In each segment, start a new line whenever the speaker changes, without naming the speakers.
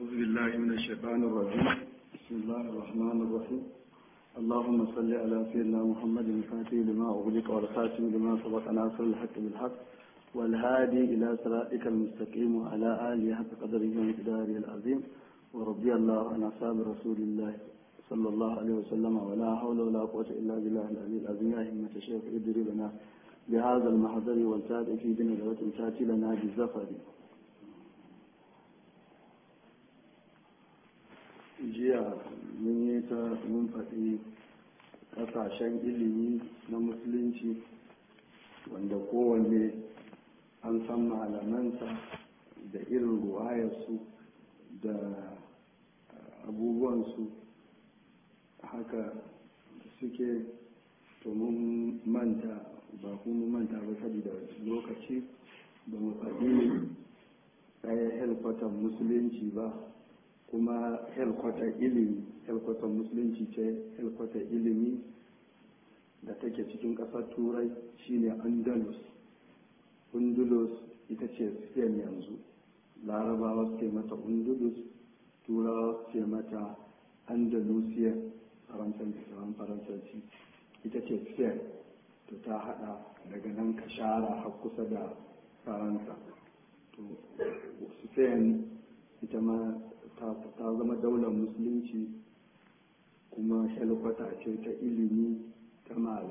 أعوذ بالله من الشيطان الرجيم. بسم الله الرحمن الرحيم. اللهم صل على سيدنا محمد الفاتح لما أغلق والخاتم لما سبق ناصر الحق بالحق والهادي إلى صراطك المستقيم وعلى آله حق قدره ومقداره العظيم. ورضي الله عن أصحاب رسول الله صلى الله عليه وسلم ولا حول ولا قوة إلا بالله العلي العظيم. يا همة الشيخ ادري لنا بهذا المحضر والتابع في دين دعوة تأتي لنا بالزفر. jiya mun yi ta mun faɗi ƙasashen ilimi na musulunci wanda kowanne an san malamansa da irin ruwayarsu da abubuwansu haka suke. to mun manta ba kuma manta ba saboda lokaci ba mu faɗi ɗaya helkwatan musulunci ba, kuma helkwatar ilimi, helkwatar musulunci ce helkwatar ilimi da take cikin ƙasar turai shine andalus. Ita ce spain yanzu, larabawa suke mata undulus, turawa suke mata andalusiya, faransanci ita ce spain. to ta hada daga nan ka shara har kusa da faransa. to spain ita ma ta zama daular musulunci, kuma helkwata ce ta ilimi, ta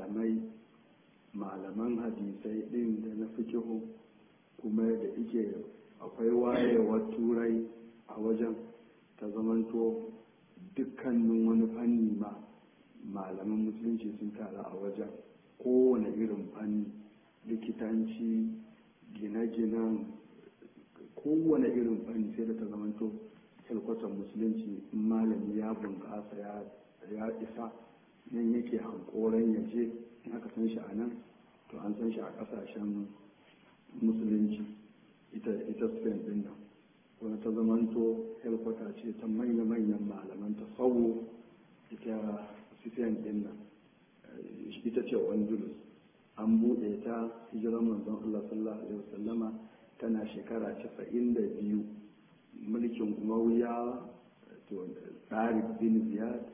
malaman hadisai din da na fikihu, kuma da ike akwai wayewar turai a wajen, ta zamanto dukkanin wani fanni ma malaman musulunci sun taru a wajen, kowane irin fanni, likitanci, gine-ginen, kowane irin fanni sai da ta zamanto helkwatar musulunci. in malami ya bunƙasa ya isa nan yake hankoran ya je, in aka san shi a nan to an san shi a ƙasashen musulunci. ita spain din nan wani ta zamanto helkwata ce ta manya-manyan malaman tasawuf. ita spain din nan ita ce andalus. an buɗe ta hijirar manzon Allah sallallahu alaihi wasallama tana shekara 92. mulkin umayyawa, to Tariq bin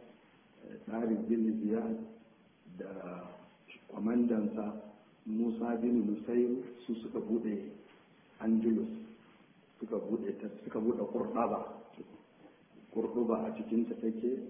Ziyad da kwamandansa Musa bin Nusayr su suka bude Andalus, suka bude Kurduba a cikinta take,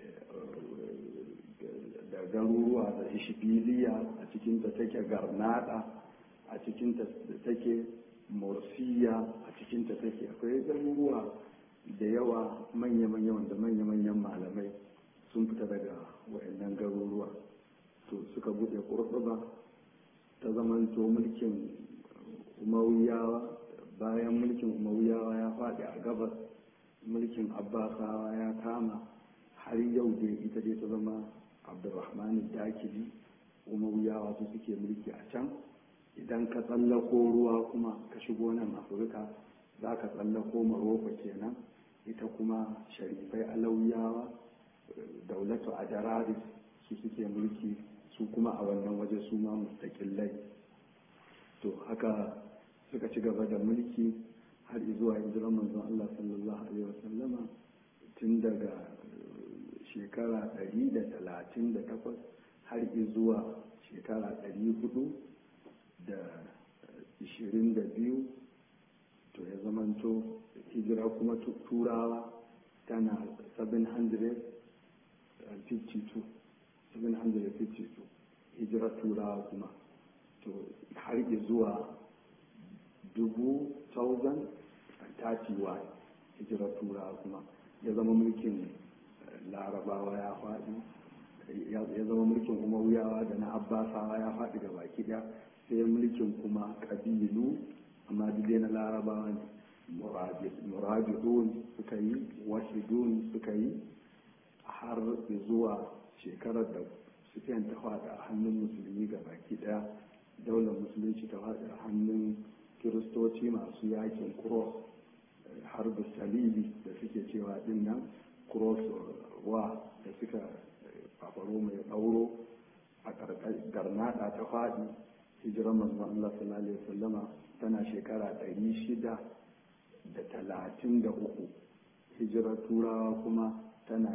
da garuruwa da Ishbiliya a cikinta take, Garnada a cikinta take, Morsiya a cikinta take. akwai garuruwa da yawa manya-manya wanda manya-manyan malamai sun fita daga wayannan garuruwa. to suka buɗe Kurduba, ta zamanto mulkin umayyawa. bayan mulkin umayyawa ya faɗi a gabas, mulkin abbasawa ya kama, har yau dai ita dai ta zama abdurrahman dakili. umayyawa su suke mulki a can. idan ka tsallako ruwa kuma ka shigo nan afirka, za ka tsallako maroko kenan, ita kuma sharifai alawiyawa, daulatu a jararis su suke mulki, su kuma a wannan waje su ma mustaƙillai. to haka suka ci gaba da mulki har zuwa hijirar manzon Allah sallallahu alaihi wasallama, tun daga shekara 138 har zuwa shekara 422. to ya zamanto hijira kuma turawa tana 752 hijira turawa kuma, to har zuwa 2031 hijira turawa kuma. ya zama mulkin larabawa ya faɗi, ya zama mulkin umayyawa da na abbasawa ya faɗi ga baki ɗaya, sai mulkin kuma ƙabilu, amma duk na larabawa ne. murabidun suka yi, washidun suka yi, har zuwa shekarar da sufiyan ta faɗi a hannun musulmi ga baki ɗaya. daular musulunci ta faɗi a hannun kiristoci masu yakin cross, har da salibi da suke cewa din nan cross wa da suka fafaro mai ɗauro a garnada ta faɗi. hijirar manzon Allah sallallahu alaihi wasallama tana shekara 633. madogarar turawa kuma tana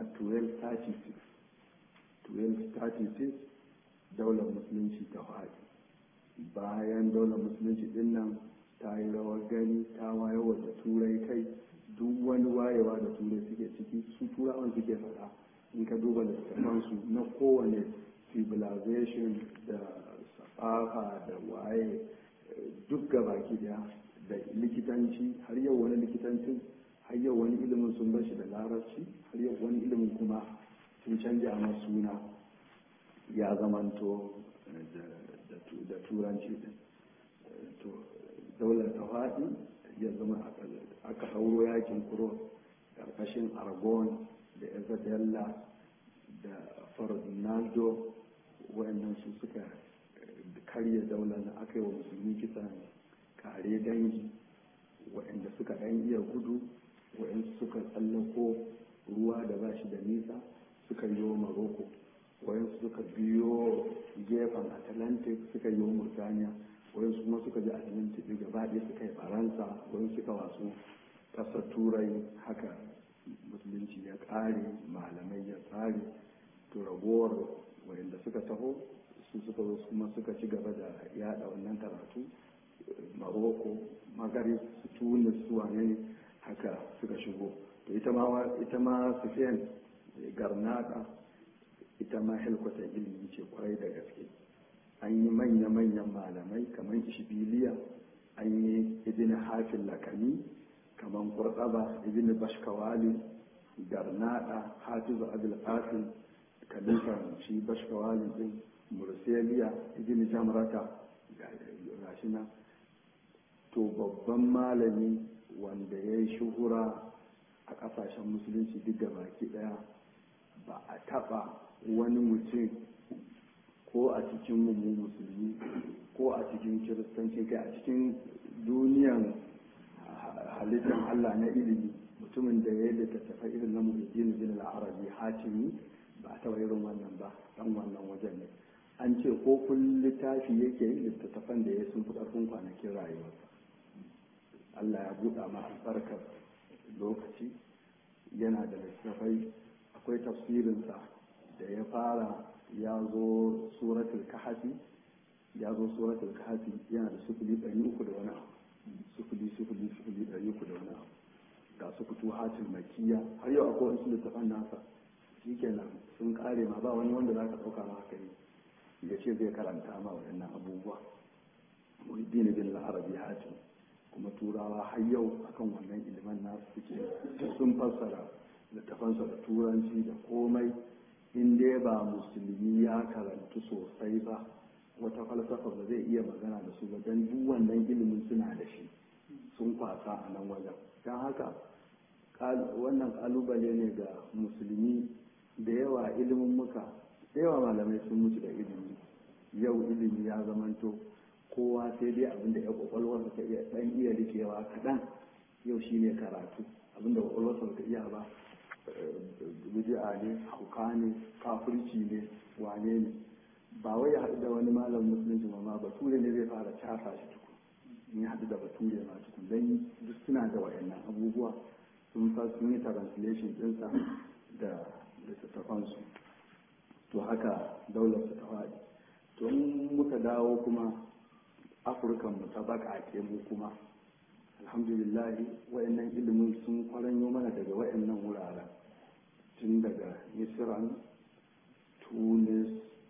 1236 daular musulunci ta faɗi. Bayan daular musulunci din nan ta yi rawar gani, ta wayewa da turai kai, duk wani wayewa da turai suke ciki su turawan suke faɗa. In ka duba littattafansu na kowane civilization da safafa da waye duk gabaki daya da likitanci, har yau wani likitancin, har yau wani ilimin sun bar shi da larabci, har yau wani ilimin kuma sun canja masa suna ya zamanto da turanci din. To daular ta faɗi ya zama aka hauro yakin kuro ƙarƙashin argon da isabella da ferdinando, wayannan su suka karya daular na aka yi wa musulmi kisan kare dangi, wayanda suka ɗan iya gudu, wayanda suka tsallako ruwa da ba shi da nisa suka yi wa maroko, wayansu suka biyo gefen atlantic suka yi wa murtaniya, wayansu kuma suka ji atlantic gaba ɗaya suka yi faransa, wayansu suka wasu ƙasar turai. haka musulunci ya ƙare, malamai ya tsare. To ragowar wayanda suka taho su suka zo kuma suka ci gaba da yada wannan karatu, maroko, magarib, tunis, su wane ne haka suka shigo. To ita ma sufiyan garnada ita ma helkwatan ilimi ce kwarai da gaske. An yi manya-manyan malamai kamar ishbiliya, an yi ibn hafin lakani kamar kurɗaba, ibn bashkawali, garnada, hafizu abul qasim, kalifan shi bashkawali din, mursaliya, ibn jamrata, gashi nan. To babban malami wanda ya yi shuhura a ƙasashen musulunci duk da baki ɗaya, ba a taɓa wani mutum ko a cikin mu musulmi ko a cikin kiristanci kai a cikin duniyan halittar Allah na ilimi, mutumin da ya yi littattafai irin na Muhyiddin bin al-Arabi Hatimi, ba a taɓa irin wannan ba, dan wannan wajen ne. An ce ko kun littafi yake yi, littattafan da ya sun fi ƙarfin kwanakin rayuwarsa. Allah ya buɗa ma albarkar lokaci, yana da littattafai. Akwai tafsirinsa da ya fara, ya zo suratul kahfi yana da sufuli 300 da wani abu, sufuli 300 da wani abu, ga su futuhatul makiyya, har yau akwai wasu littafan nasa shikenan sun kare ma, ba wani wanda za ka ɗauka ma haka ne ya ce zai karanta ma waɗannan abubuwa. Muhyiddin bin al-Arabi Hatim, kuma turawa har yau akan wannan ilimin nasu suke, sun fassara littafansa da turanci da komai. In dai ba musulmi ya karantu sosai ba, wata falsafa ba zai iya magana da su ba, don duk wannan ilimin suna da shi, sun kwasa a nan wajen. Don haka wannan kalubale ne ga musulmi. Da yawa ilimin muka, da yawa malamai sun mutu da ilimi. Yau ilimi ya zamanto kowa sai dai abinda ya kwakwalwarsa ta iya dan iya rikewa kaɗan, yau shine karatu. Abinda kwakwalwarsa ta iya ba, bid'a ne, hauka ne, kafirci ne, wane ne. Ba wai ya haɗu da wani malamin musulunci ma bature ne zai fara casa shi tukun, in ya haɗu da bature ma tukun, don duk suna da wayannan abubuwa, sun yi translation ɗinsa da littattafansu. To haka daular su ta faɗi. To in muka dawo kuma afirkan mu ta baƙaƙe mu kuma, alhamdulillah wayannan ilimin sun kwaranyo mana daga wayannan wuraren, tun daga misran, tunis,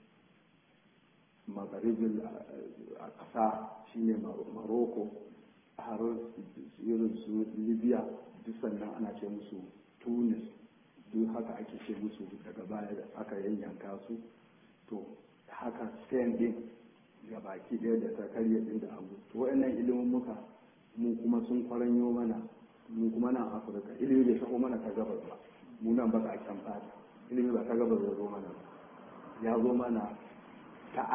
magharibin a ƙasa shine maroko, har irin su libya, duk sannan ana ce musu tunis, duk haka ake ce musu. Daga baya da aka yanyanka su. To haka spain din ga baki ɗaya da ta karya din da abu. To waɗannan ilimin muka mu kuma sun kwaranyo mana, mu kuma nan afirka ilimi bai sako mana ta gabas ba, mu nan ba ka kyan fata ilimi ba ta gabas ya zo mana ba, ya zo mana ta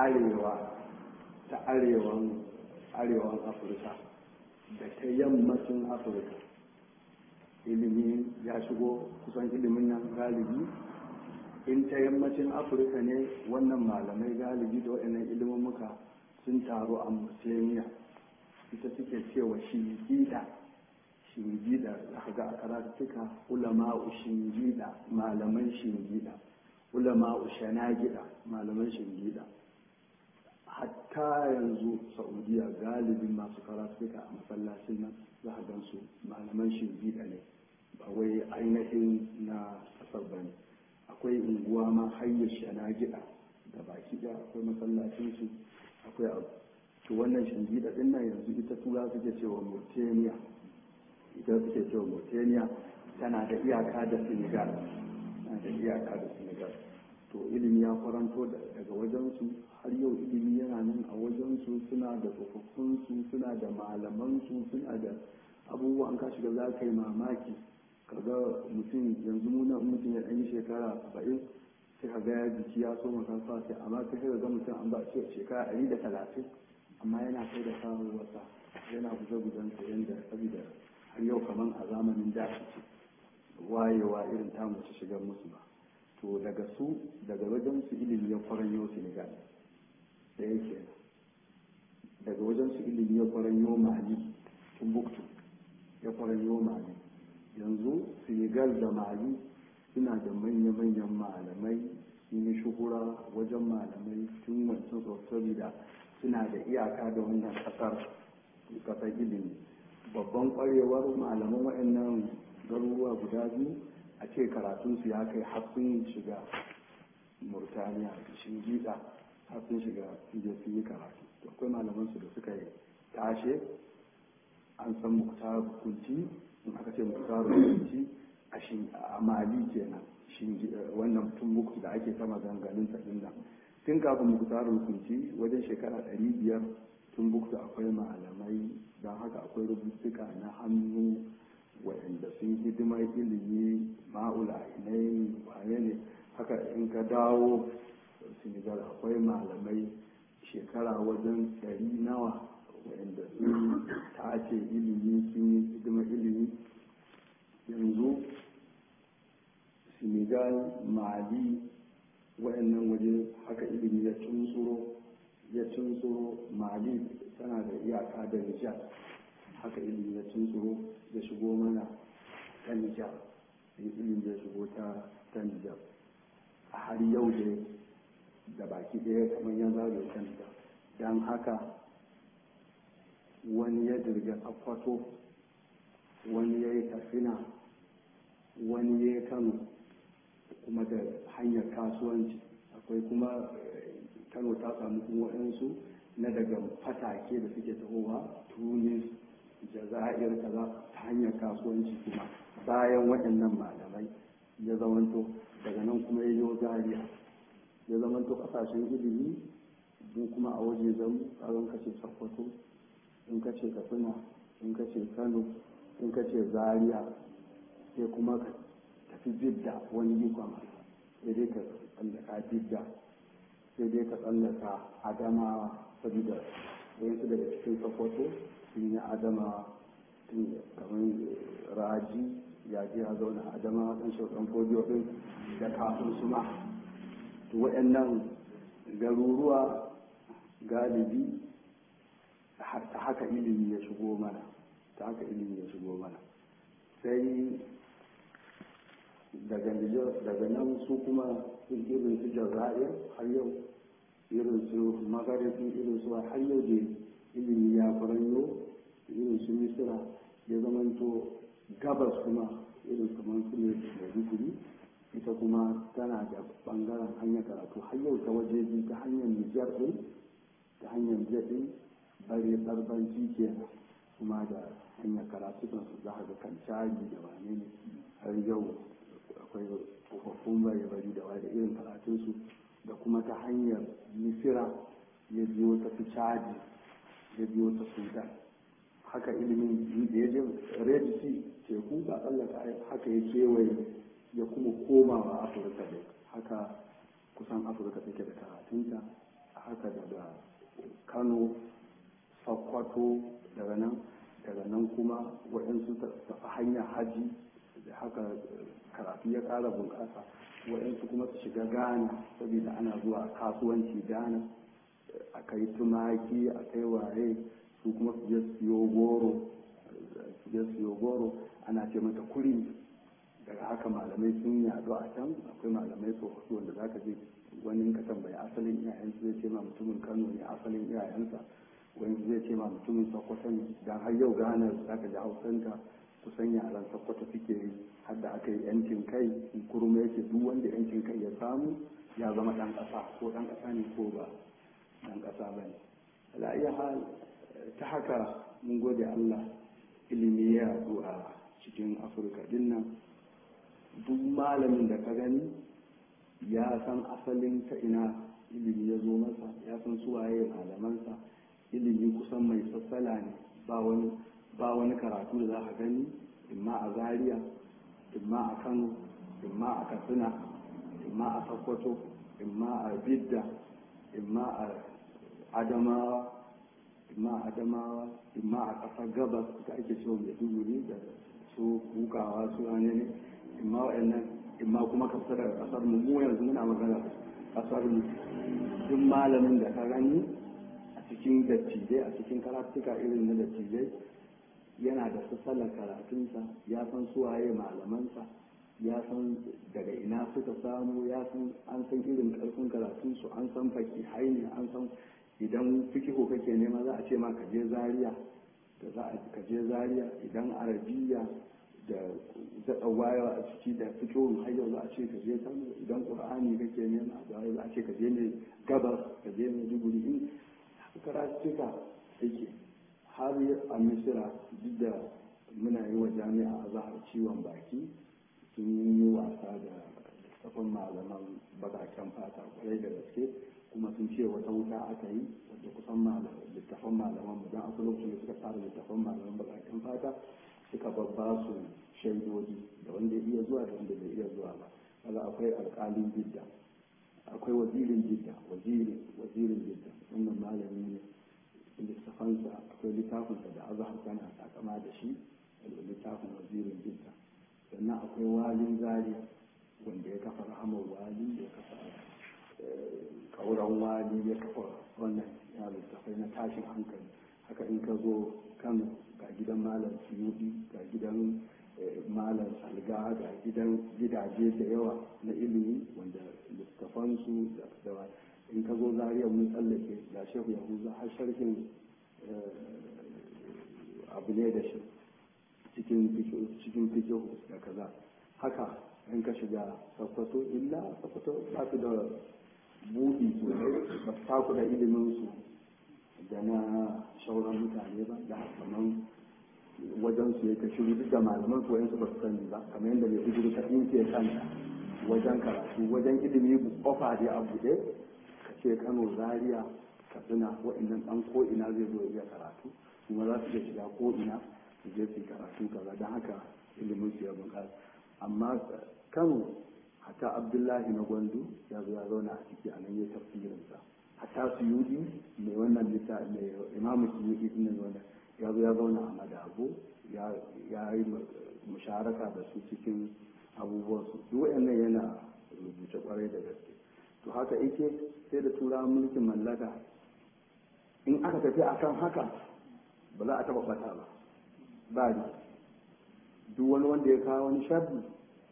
arewan afirka da ta yammacin afirka. Ilimi ya shigo kusan ilimin nan galibi in ta yammacin afirka ne, wannan malamai galibi da waɗannan ilimin muka sun taru a Mauritania, ita suke cewa shi'ita shingida aka ga a karatuka ulama'u shingida malaman shingida ulama'u shanagida malaman shingida hatta yanzu saudiya galibin masu karatuka a masallacin nan za a gan su malaman shingida ne ba wai ainihin na kasar ba ne akwai unguwa ma hanyar shanagida da baki ɗaya akwai masallacinsu akwai abu to wannan shingida din nan yanzu ita tura suke cewa Mauritania ita suke cewa Mauritania tana da iyaka da Senegal to ilimi ya kwaranto daga wajensu har yau ilimi yana nan a wajensu suna da tsofaffinsu suna da malamansu suna da abubuwan ka shiga za ka yi mamaki kaga mutum yanzu muna mutum ya ɗanyi shekara 70 sai ka ga ya jiki ya so makasa sai amma sai ka ga mutum an ba shekara 130 amma yana kai da samun wasa yana guje-gujen sayan da saboda har yau kamar a zamanin da ce wayewa irin ta mace shigar musu ba to daga wajen su ilimi ya kwaranyo Senegal da yake daga wajen su ilimi ya kwaranyo Mali Timbuktu ya kwaranyo Mali yanzu Senegal da Mali suna da manya-manyan malamai sun yi shuhura wajen malamai tun wancan sosai da suna da iyaka da wannan kasar ilimi babban kwarewar malaman waɗannan garuruwa guda biyu a ce karatunsu ya kai haffin shiga Murtaniya shingida haffin shiga inda sun yi karatu to akwai malamansu da suka yi tashe an san muktar kunci in aka ce muktar kunci a Mali kenan wannan Timbuktu da ake ta maganganun sadin nan tun kafin muktarul kunci wajen shekara 500 Timbuktu akwai malamai don haka akwai rubutuka na hannu waɗanda sun hidimar ilimi ma'ula inayin wane ne haka in ka dawo Senegal akwai malamai shekara wajen 100 nawa waɗanda sun tace ilimi sun yi hidimar ilimi yanzu Senegal Mali waɗannan waje haka ilimi ya tuntsuro Mali tana da iyaka da Nijar haka ilimi ya tuntsuro ya shigo mana ta Nijar ilimi ya shigo ta Nijar a har yau da baki ɗaya kamar ya zagaye ta Nijar don haka wani ya dirga Akwato wani ya yi Katsina wani ya yi Kano kuma da hanyar kasuwanci akwai kuma Kano ta samu kuma waɗansu na daga fatake da suke tahowa Tunis Jazair kaza ta hanyar kasuwanci kuma bayan waɗannan malamai ya zamanto daga nan kuma ya yi Zaria ya zamanto ƙasashen ilimi mu kuma a waje zan tsaron kace Sokoto in kace Katsina in kace Kano in kace Zaria sai kuma ka tafi Jidda wani ikon sai dai ka tsallaka Jidda sai dai ka tsallaka Adamawa saboda wayansu daga cikin Sokoto sun yi Adamawa tun kamar Raji ya je a zauna Adamawa ɗan shauɗan fodiyo ɗin da kafin su ma to waɗannan garuruwa galibi ta haka ilimi ya shigo mana sai daga nan su kuma irin su Jazair har yau irin su Magharib irin su har yau da ilimi ya faranyo irin su Misira ya zamanto gabas kuma irin kamar su ne Maiduguri ita kuma tana da bangaren hanyar karatu har yau ta waje biyu ta hanyar Nijar ɗin ta hanyar Nijar ɗin bare barbanci kenan kuma da hanyar karatu don su za ga kan cari da wane ne har yau akwai tsofaffin bari da wani irin karatunsu da kuma ta hanyar Misira ya biyo ta fi caji ya biyo ta Sudan haka ilimin da ya je Red Sea teku ba tsallaka haka ya kewaye ya kuma komawa Afirka ne haka kusan Afirka take da karatunta haka daga Kano Sokoto daga nan kuma waɗansu tafi hanyar haji da haka karatu ya ƙara bunƙasa waɗansu kuma su shiga Ghana saboda ana zuwa kasuwanci Ghana a kai tumaki a kai waye su kuma su je siyo goro je siyo goro ana ce mata kuri. Daga haka malamai sun yaɗu a can, akwai malamai tsofaffi wanda za ka je wani ka tambayi asalin iyayensu zai ce ma mutumin Kano ne asalin iyayensa, wani zai ce ma mutumin Sokoto ne, dan har yau Ghana za ka ji Hausanta kusan yaran Sokoto suke yi, har da aka yi yancin kai in kurma yake duk wanda yancin kai ya samu ya zama ɗan ƙasa, ko ɗan ƙasa ne ko ba ɗan ƙasa ba ne. Ala iya hal ta haka mun gode Allah, ilimi ya yaɗu a cikin Afirka din nan. Duk malamin da ka gani ya san asalin ta ina ilimi ya zo masa, ya san suwaye malamansa. Ilimi kusan mai sassala ne, ba wani karatu da za ka gani imma a Zaria, imma a Kano, imma a Katsina, imma a Sokoto, imma a Bidda, imma a Adamawa, imma a ƙasar gabas da ake cewa Maiduguri da su Kukawa su ne, imma wa'annan, imma kuma kafsa daga ƙasar mu yanzu muna magana ƙasar mu. Duk malamin da ka gani a cikin dattijai, a cikin karatuka irin na dattijai, yana da sassalar karatunsa, ya san suwaye malamansa, ya san daga ina suka samu, ya san an san irin karfin karatunsu, an san fakihai ne, an san idan fikihu kake nema za a ce ma ka je Zaria, idan arabiya da zaɗa wayewa a ciki da fikihun har yau za a ce ka je Kano, idan qur'ani kake nema za a ce ka je ne gabas, ka je ne duguri. In karatuka yake har a Misira, duk da muna yi wa jami'a a zahar ciwon baki, sun yi wasa da littafan malaman bakaken fata kwarai da gaske, kuma sun ce wata wuta aka yi wadda kusan littafan malaman mu don akwai lokacin da suka fara littafan malaman bakaken fata suka babba su shaidodi da wanda ya iya zuwa da wanda bai iya zuwa ba. Kaga akwai alƙalin Bidda, akwai wazirin Bidda, wazirin Bidda, wannan malami ne. Littafansa akwai littafinsa da azhar tana takama da shi, littafin wazirin Bidda. Sannan akwai walin Zaria wanda ya kafa rahamar wali, ya kafa kauran wali, ya kafa wannan ya littafai na tashin hankali. Haka in ka zo Kano ga gidan malam Suyudi, ga gidan malam Salga, ga gidaje da yawa na ilimi wanda littafansu da in ka zo Zaria mun tsallake ga Shehu Yahuza har sharhin abu ne da shi cikin fikihu da kaza. Haka in ka shiga Sokoto, illa Sokoto ba su da buɗi sosai, ba su taku da iliminsu da na shauran mutane ba, da kaman wajen su yake shiru duk da malaman su wayansu ba su sani ba, kamar yadda mai hujuru ta ke kanta wajen karatu, wajen ilimi kofa da a buɗe, ka ce Kano, Zaria, Katsina, wa'annan ɗan ko'ina zai zo iya karatu, kuma za su iya shiga ko'ina su je su karatu kaza, don haka ilimin su ya bunƙasa. Amma Kano, hatta Abdullahi na Gwandu ya zo ya zauna a ciki, a nan ya tafsirinsa. Hatta Suyudi mai wannan littafi, mai Imamu Suyudi din wannan ya zo ya zauna a Madabo, ya yi musharaka da su cikin abubuwansu. Duk waɗannan yana rubuce kwarai da gaske. To haka yake, sai da turawan mulkin mallaka in aka tafi akan haka ba za a taɓa ɓata ba ne. Duk wani wanda ya kawo wani sharri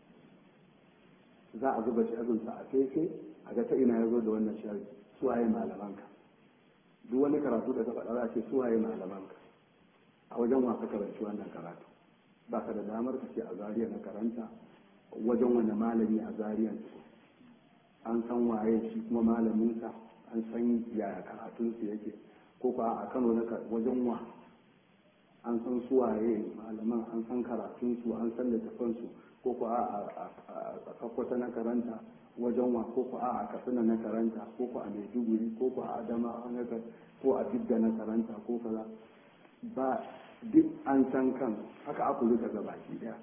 za a zuba sharrinsa a fefe a ga ta ina ya zo da wannan sharri, suwaye malamanka. Duk wani karatu da ka faɗa za a ce suwaye malamanka, a wajen wa ka karanci wannan karatu. Ba ka da damar ka ce a Zaria na karanta, wajen wani malami a Zaria an san waye shi kuma malaminsa, an san yaya karatunsu yake, ko kuwa a Kano na wajen wa an san suwaye malaman, an san karatunsu, an san littafansu, ko kuwa a Sokoto na karanta wajen wa, ko kuwa a Katsina na karanta, ko kuwa a Maiduguri, ko kuwa a Adamawa ko a Bidda na karanta, ko kaza. Ba duk an san kan haka aka rika ga baki daya.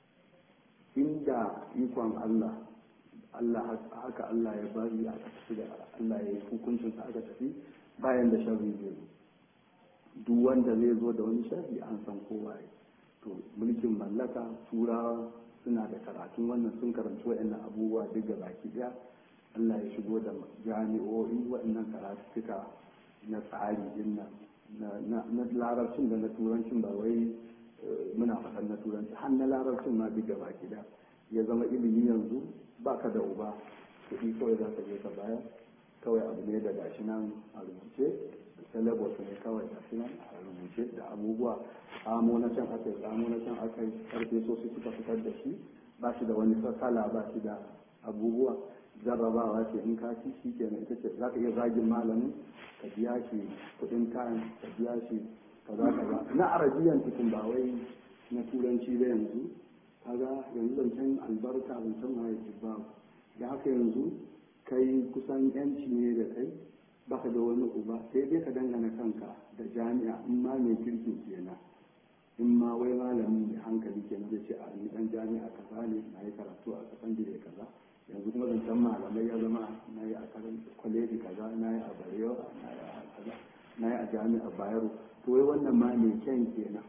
Inda ikon Allah haka Allah ya bari aka tafi da Allah ya yi hukuncinsa aka tafi bayan da sharri zai zo. Duk wanda zai zo da wani sharri an san kowa ya. To mulkin mallaka turawa suna da karatun wannan, sun karanci waɗannan abubuwa duk da baki daya. Allah ya shigo da jami'o'i waɗannan karatuka na tsari din nan na larabcin da na turancin, ba wai muna faɗan na turanci har na larabcin ma duk gaba gida ya zama ilimi yanzu baka da uba kuɗi kawai za ka je ka bayar kawai abu ne da gashi nan a rubuce syllabus ne kawai gashi nan a rubuce da abubuwa samo na can aka yi samo na can aka yi karfe so suka fitar da shi ba shi da wani kala ba shi da abubuwa jarrabawa ce in ka ci shi kenan ita ce za ka iya zagin malamin ka biya shi kuɗin kayan ka biya shi kaza kaza na arabiyan tukun ba wai na turanci ba yanzu kaga yanzu zancen albarka zancen waye ba da haka yanzu kai kusan yanci ne da kai baka da wani uba sai dai ka dangana kanka da jami'a in ma mai kirkin kenan in ma wai malami mai hankali kenan zai ce a ni dan jami'a kaza ne na yi karatu a sakandire kaza yanzu kuma zancen malamai ya zama na yi a karan kwaleji kaza na yi a barewa na yi a kaza na yi a jami'a bayero to wai wannan ma mai kyan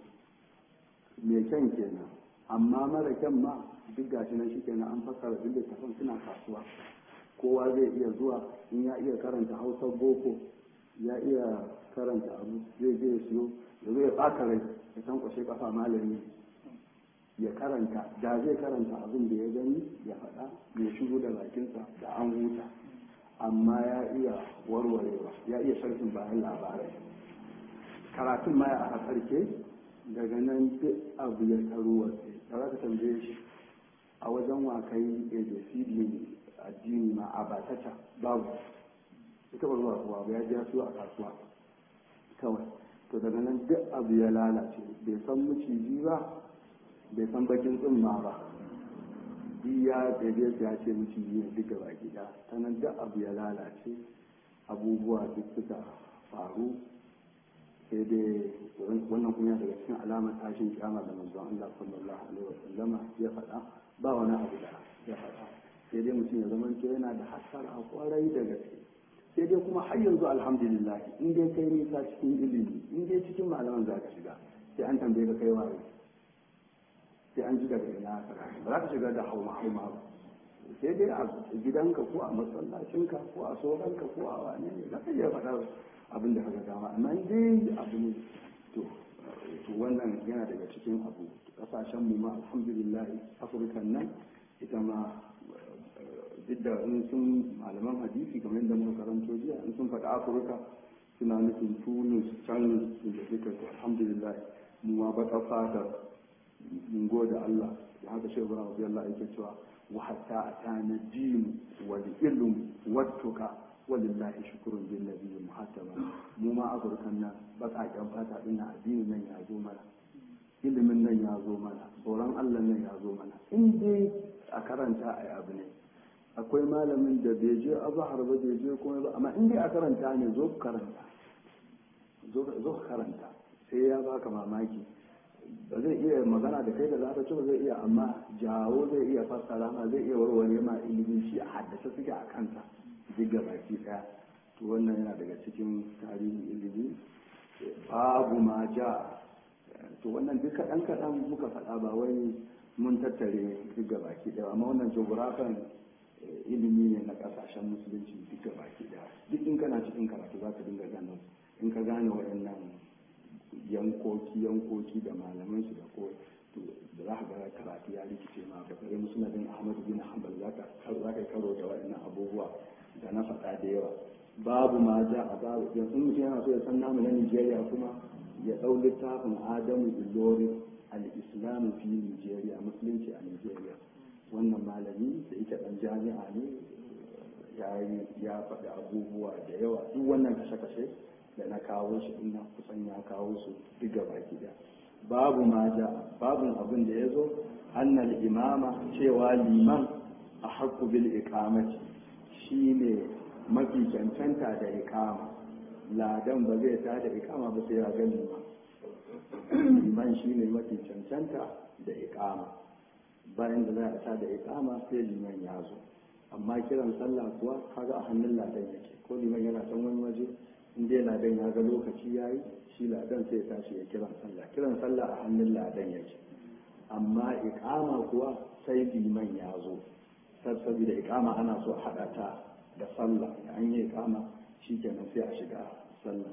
kenan amma mara kyan ma duk gashi nan shi kenan an fassara duk da tafan suna kasuwa kowa zai iya zuwa in ya iya karanta hausar boko ya iya karanta abu zai je ya siyo da zai ɓata rai ya tankwashe kafa malami ya karanta da zai karanta abin da ya gani ya faɗa ya shigo da bakinsa da an huta amma ya iya warwarewa ya iya sharhin bayan labarai karatun ma ya a ƙarke daga nan duk abu ya taruwa da za ka tambaye shi a wajen wakai abcd addini ma a batata babu ita ba zuwa kuwa ba ya ji ya siyo a kasuwa kawai to daga nan duk abu ya lalace bai san maciji ba bai san bakin tsumma ba ya ɗaya ya ce maciji ne duka baki ɗaya ta nan duk abu ya lalace abubuwa duk suka faru sai dai wannan kuma daga cikin alamar tashin kiyama da manzon Allah sallallahu alaihi wasallama ya faɗa ba wani abu da ya faɗa sai dai mutum ya zama yana da hasara kwarai da gaske sai dai kuma har yanzu alhamdulillah in dai kai nisa cikin ilimi in dai cikin malaman za ka shiga sai an tambaye ka kai waye sai an ji daga ina ka ba za ka shiga da hauma ba sai dai a gidanka ko a masallacinka ko a sauranka ko a wane ne za ka iya faɗa abin da kaga dama amma in dai abu ne to wannan yana daga cikin abu kasashen mu ma alhamdulillah afirkan nan ita ma duk da in sun malaman hadisi kamar yadda muka karanto jiya in sun faɗi afirka suna nufin tunis can da suka to alhamdulillah mu ma baka fata mun gode Allah da haka shi Ibrahim radiyallahu yake cewa wa hatta atana din wal ilm wattuka walillahi shukrun bin nabiyyi muhattama mu ma afirkan nan bakaken fata din addini nan ya zo mana ilimin nan ya zo mana tsoron Allah nan ya zo mana in dai a karanta a abu ne akwai malamin da bai je azhar ba bai je kuma ba amma in dai a karanta ne zo karanta sai ya baka mamaki ba zai iya magana da kai da larabci ba zai iya amma jawo zai iya fassara ma zai iya warware ma ilimin shi a haddace suke a kanta duk baki daya to wannan yana daga cikin tarihin ilimi babu ma ja to wannan duk kaɗan muka faɗa ba wai mun tattare duk baki daya amma wannan geographan ilimi ne na ƙasashen musulunci duk baki daya duk in kana cikin karatu za ka dinga ganin in ka gane waɗannan yankoki da malaman su da ko to da za ka ga karatu ya rikice ma ka kare musnadin Ahmad bin Hanbal za ka karo da waɗannan abubuwa da na faɗa da yawa babu ma ja a babu yanzu mutum yana so ya san namu na Nigeria kuma ya ɗau littafin Adamu Ilori al-Islam fi Nigeria musulunci a Nigeria wannan malami da yake ɗan jami'a ne ya faɗi abubuwa da yawa duk wannan kashe-kashe da na kawo shi ina kusan ya kawo su duk baki da babu ma ja babun abin da ya zo annal imama cewa liman a haƙƙu bil iqamati shine mafi cancanta da iqama ladan ba zai ta da iqama ba sai ya ga liman shine mafi cancanta da iqama bayan da za a ta da iqama sai liman ya zo amma kiran sallah kuwa kaga a hannun ladan yake ko liman yana can wani waje in dai ladan ya ga lokaci ya yi shi ladan sai ya tashi ya kiran sallah a hannun ladan yake amma iqama kuwa sai liman ya zo saboda iqama ana so a haɗa ta da sallah da an yi iqama shikenan sai a shiga sallah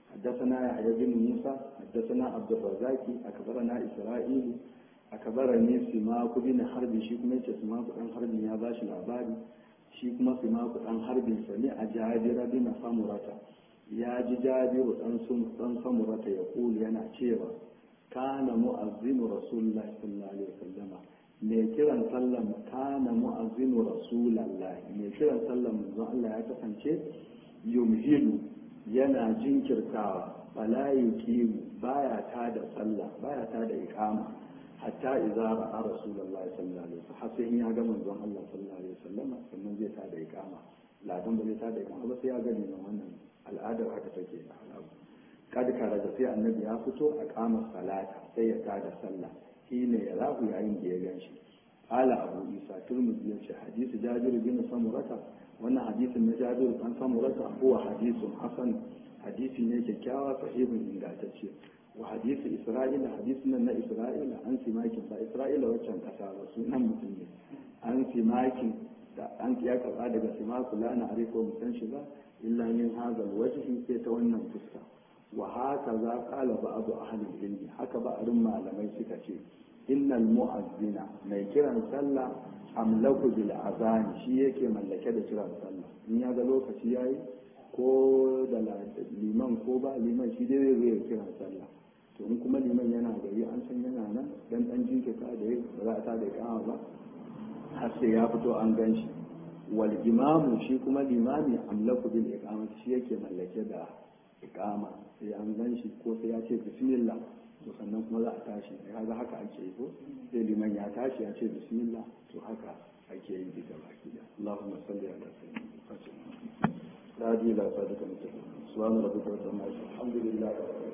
حدثنا يحيى بن موسى حدثنا عبد الرزاق أخبرنا إسرائيل أخبرني سماك بن حرب شيكما سماك بن حرب يا باش العبادي شيكما سماك بن حرب سمع جابر بن سمرة يا جابر بن سمرة يقول ينا cewa كان مؤذن رسول الله صلى الله عليه وسلم mai kiran sallan kana mu'azzinu rasulullahi mai kiran sallan manzon Allah ya kasance yumhilu yana jinkirtawa fala yuqimu baya tada sallah baya tada iqama hatta idza ra'a rasulullahi sallallahu alaihi wasallam har sai in ya ga manzon Allah sallallahu alaihi wasallam sannan zai tada iqama ladan ba zai tada iqama ba sai ya ga liman wannan al'adar haka take da alamu kad karaja sai annabi ya fito a kamar salata sai ya tada sallah shine ya rahu yayin da ya ganshi ala abu isa turmudi ya ce hadisi jabir bin samurata wannan hadisin na jabir dan samurata huwa hadisun hasan hadisi ne kyakkyawa sahihun ingantacce wa hadisi isra'ila hadisin na isra'ila an simakin ba isra'ila waccan kasa ba sunan mutum ne an simakin da an ya karba daga simaku la na arifo mutan shi ba illa min hadal wajhi sai ta wannan fuska wa haka za qala ba'd ahli ilmi haka ba'dun malamai suka ce innal mu'azzina mai kiran sallah amlaku bil azan shi yake mallake da kiran sallah in ya ga lokaci yayi ko da liman ko ba liman shi dai zai kiran sallah to in kuma liman yana gari an san yana nan dan jinkirta da ba za a ta da kama ba har sai ya fito an gan shi wal imamu shi kuma limami amlaku bil iqamati shi yake mallake da iqama sai an gan shi ko sai ya ce bismillah to sannan kuma za a tashi kaga haka ake yi ko sai liman ya tashi ya ce bismillah to haka ake yi duka baki da Allahumma salli ala sayyidina Muhammad la ilaha illa anta subhanaka wa ta'ala alhamdulillah